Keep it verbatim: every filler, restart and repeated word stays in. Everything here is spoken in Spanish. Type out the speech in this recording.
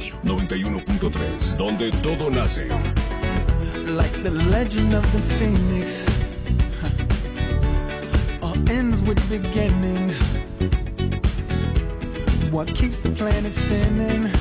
noventa y uno punto tres, donde todo nace. Like the legend of the phoenix, all ends with beginnings. What keeps the planet spinning?